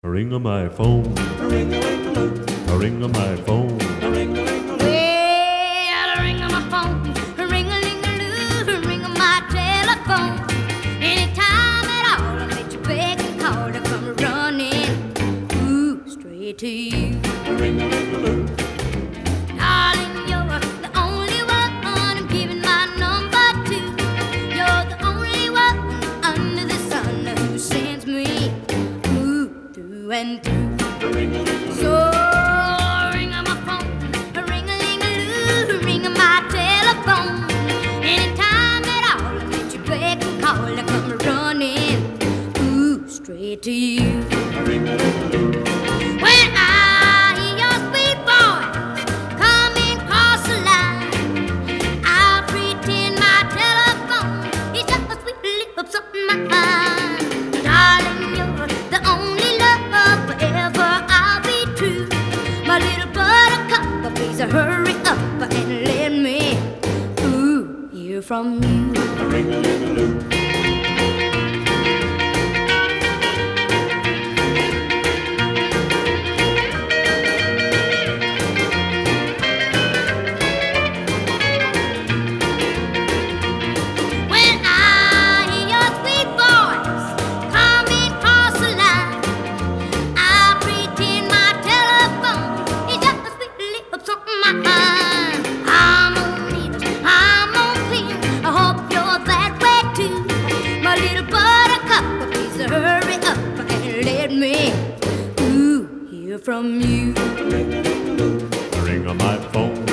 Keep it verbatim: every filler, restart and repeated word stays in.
Ring on my phone. Ring a ring a ling. A ring on my phone. Ring a ring a ling. Well, ring on my phone, ring a ling a loo, ring on my telephone. Anytime at all, I let you beg and call to come running, ooh, straight to you. Ring a ring a ling. Darling, you're the only one I'm giving my number to. You're the only one under the sun who sends me, ooh, through and through. Ring a ring a ling. So ring on my phone, ring a ling a loo, ring on my telephone. Anytime at all, I let you beg and call to come running, ooh, straight to you. Ring a ring a ling. When I hear your sweet voice coming across the line, I'll pretend my telephone is just a sweet lips of mine. Darling, you're the only love forever. I'll be true. My little buttercup, please hurry up and let me, ooh, hear from you. Ring a ring a ling. When I hear your sweet voice coming across the line, I'll pretend my telephone is just a sweet lips of mine. I'm on needles, I'm on pins, I hope you're that way too. My little buttercup, please hurry up and let me, ooh, hear from you. Ring a ring a ling. A ring on my phone.